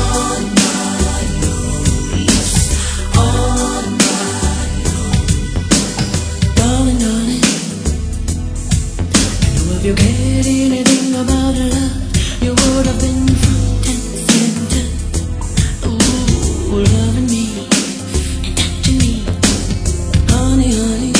If you cared anything about love, you would have been front and center. Ooh, loving me and touching me, honey, honey.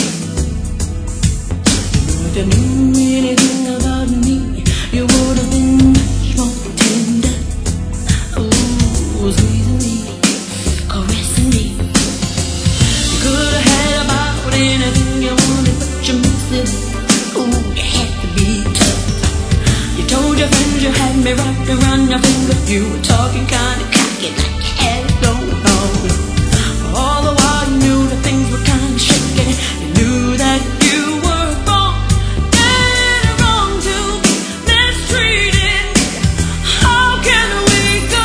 If you knew anything about me, you would have been much more tender. Ooh, squeezing me, caressing me. You could have had about anything you wanted, but you missed it. Ooh, you had to be tough. You told your friends you had me wrapped around your finger. You were talking kinda cocky, like you had it going on. All the while you knew that things were kinda shaky. You knew that you were wrong, and wrong to be mistreated. How can we go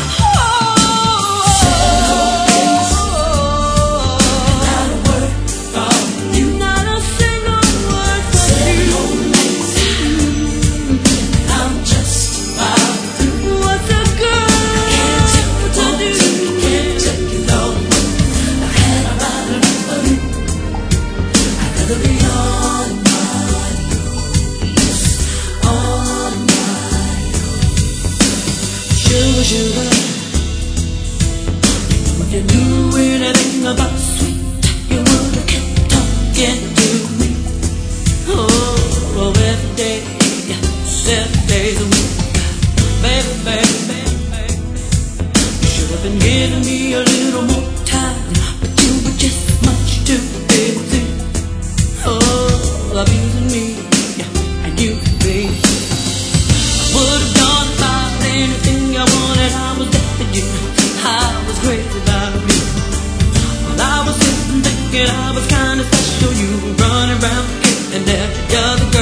not a word from you, not a single word from you. I'm just about through. What's a girl to do? Can't take you long. I had about enough of you. I'd rather be on my own, yes, on my own. Sugar, sugar, if you knew anything about sweet, you would have kept talking to me. Oh, every day, 7 days a week. Baby, baby, baby, baby. You should have been giving me a little more time, but you were just much too busy. Oh, abusing me, and you me. I would have done about anything I wanted. I was dead for you. I was crazy about you. Well, I was sitting thinking I was kinda special. You were running around kicking every other